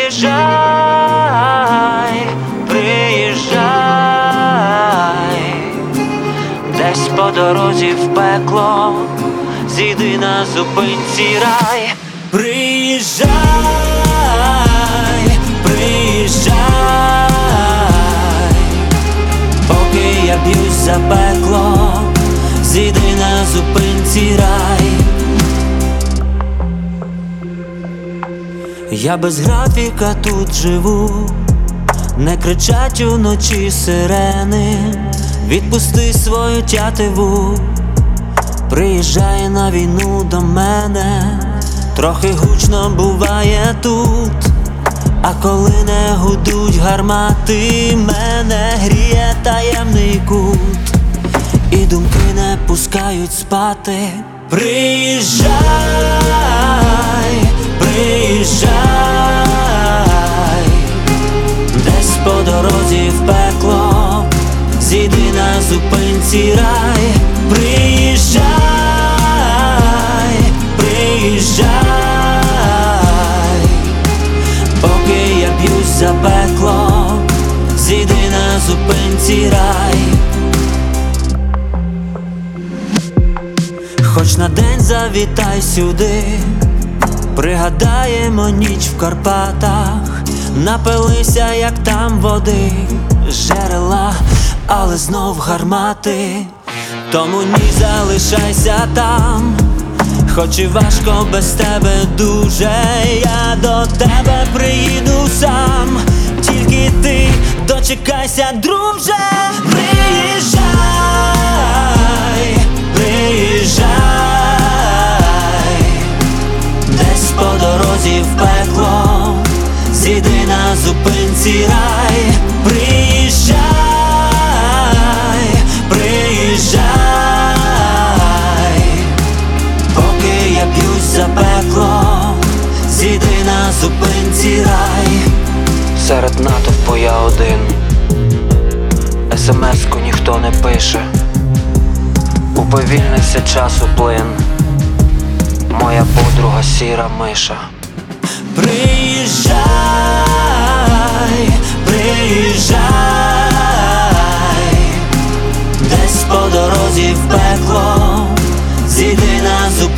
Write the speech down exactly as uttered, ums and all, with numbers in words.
приїжджай, приїжджай, десь по дорозі в пекло, зійди на зупинці рай. Приїжджай, приїжджай, поки я б'юсь за пекло, зійди на зупинці рай. Я без графіка тут живу, не кричать уночі сирени. Відпусти свою тятиву, приїжджай на війну до мене. Трохи гучно буває тут, а коли не гудуть гармати, мене гріє таємний кут, і думки не пускають спати. Приїжджай, приїжджай, десь по дорозі в пекло, зійди на зупинці рай. Приїжджай, приїжджай, поки я б'юсь за пекло, зійди на зупинці рай. Хоч на день завітай сюди, пригадаємо ніч в Карпатах. Напилися, як там води, жерела, але знов гармати. Тому ні, залишайся там, хоч і важко без тебе дуже. Я до тебе приїду сам, тільки ти дочекайся, друже. Приїжджай, приїжджай, десь по дорозі в пекло, зійди на зупинці рай. Приїжджай, приїжджай, поки я б'юсь за пекло, зійди на зупинці рай. Серед натовпу я один, есемеску ніхто не пише. Уповільнився часу плин, моя подруга сіра миша. Приїжджай, приїжджай, десь по дорозі в пекло, зійди на зупинці